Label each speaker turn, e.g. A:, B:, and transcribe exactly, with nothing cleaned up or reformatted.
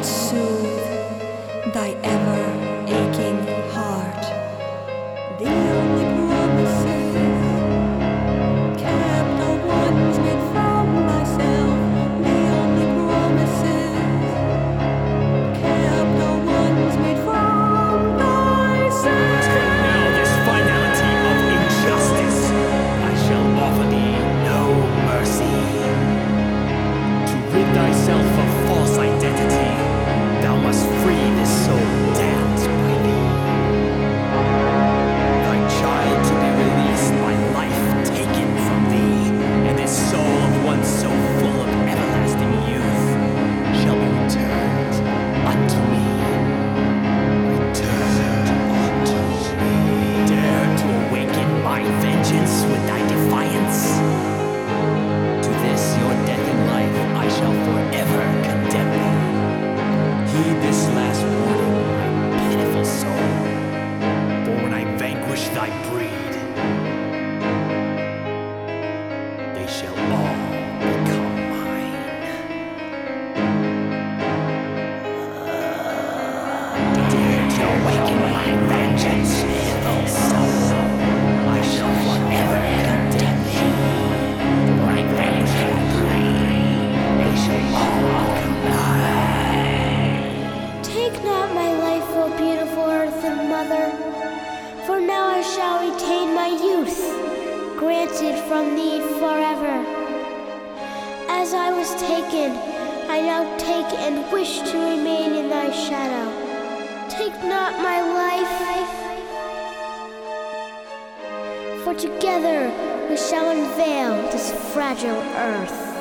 A: not soothe thy ever-aching heart. The only promises kept are ones made from thyself. The only promises kept are ones made from thyself.
B: Take now this finality of injustice. I shall offer thee no mercy. To rid thyself of false identity, thou must free this soul damned by thee. Thy child to be released by life taken from thee, and this soul of one so full of everlasting youth shall be returned unto me. Returned unto me. Dare to awaken my vengeance with thy defiance. To this your death in life I shall forever condemn thee. Heed this last warning, my pitiful soul, for when I vanquish thy breed, they shall all become mine. Dare to awaken my vengeance, pitiful soul, I shall forever condemn thee. When I vanquish thy breed, they shall all become mine.
C: Take not my life, O beautiful earth and mother, for now I shall retain my youth, granted from thee forever. As I was taken, I now take and wish to remain in thy shadow. Take not my life, for together we shall unveil this fragile earth.